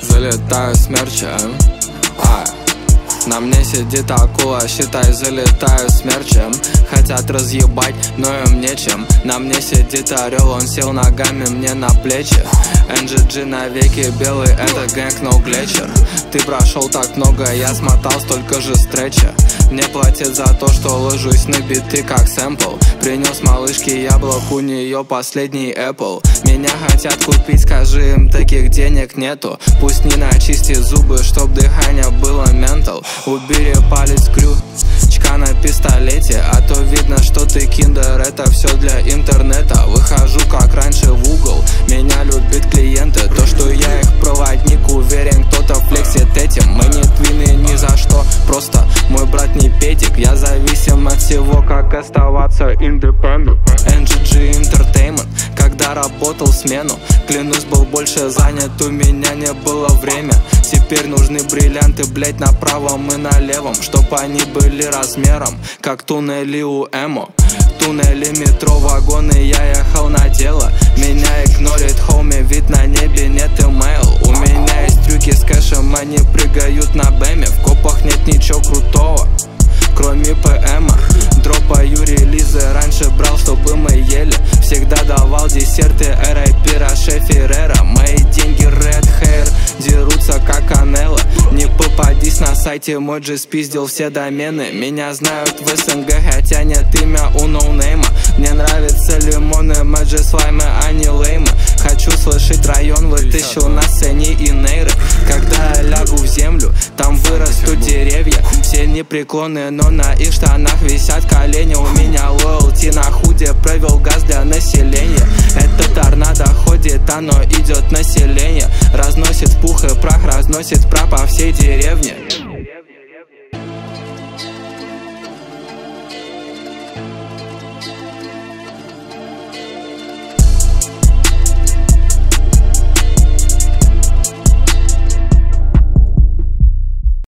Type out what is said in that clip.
Залетаю смерчем, на мне сидит акула, считай, залетаю смерчем. Хотят разъебать, но им нечем. На мне сидит орел, он сел ногами мне на плечи. NGG навеки белый, это гэнг no глетчер. Ты прошел так много, я смотал столько же стреча. Мне платят за то, что ложусь на биты как сэмпл. Принес малышке яблок, у нее последний Apple. Меня хотят купить, скажи им, таких денег нету. Пусть не начисти зубы, чтоб дыхание было ментал. Убери палец крючка на пистолете, а то видно, что ты киндер, это все для интернета. Выхожу как раньше в угол, меня любят клиенты. То, что я их проводник, уверен, кто-то флексит этим. Мы не твины ни за что, просто мой брат не педик. Я зависим от всего, как оставаться independent. NGG Entertainment, когда работал смену, клянусь, был больше занят, у меня не было время. Теперь нужны бриллианты, блять, на правом и на левом, чтоб они были размером, как туннели у эмо. Туннели, метро, вагоны, я ехал на дело. Меня игнорит хоми, вид на небе, нет имейл. У меня есть трюки с кэшем, они прыгают на бэме. В копах нет ничего крутого, кроме ПМа. Дропаю релизы, раньше брал, чтобы мы ели. Всегда давал десерты, R.I.P. Роше Феррера. Мои деньги Red Hair, дерутся как Канело. Не попадись на сайте, Моджи спиздил все домены. Меня знают в СНГ, хотя нет имя у ноунейма. Мне нравятся лимоны, Моджи слаймы, а не леймы. Хочу слышать район, вытащил на сцене и нейры. Когда я лягу в землю, там вырастут деревья. Все непреклонные, но на их штанах висят колени. У меня лоялти на худе, провел газ для населения. Это торнадо ходит, оно идет население. Разносит пух и прах, разносит прах по всей деревне.